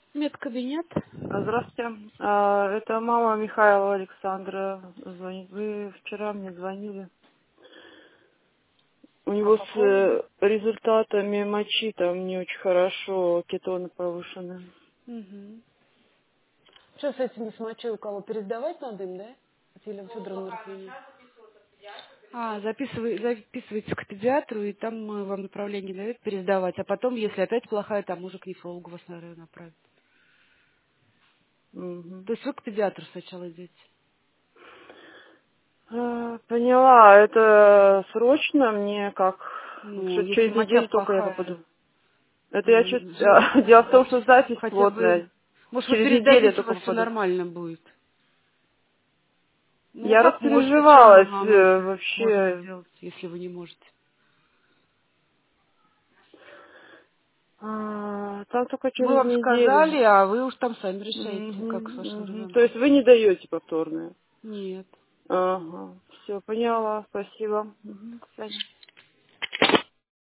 Медкабинет. Здравствуйте. Это мама Михаила Александра звонит. Вы вчера мне звонили. У А него по с поводу? результатами мочи там не очень хорошо, кетоны повышены. Угу. Что с этим с мочой у кого? Пересдавать надо им, да? От Елены Федоровны Рахмини. Записывайтесь к педиатру, и там вам направление дают пересдавать. А потом, если опять плохая, там уже к нефрологу вас, наверное, направят. Мгм. То есть вы к педиатру сначала идете? Поняла. Это срочно мне как? Ну, Что если через моча неделю только я плохая, попаду? Это я чуть... Дело в том, что запись хотя бы... плотная. Может, вы Через неделю я пересдадите, у только вас все попаду. нормально будет. Ну, Я как можете, что мы распереживалась вам можем вообще. сделать, если вы не можете? Там только Мы через вам неделю. сказали, а вы уж там сами решаете, как с Мгм, вашим мгм. То есть ребенком. вы не даете повторное? Нет. Ага. Все, поняла. Спасибо. Мгм, до свидания.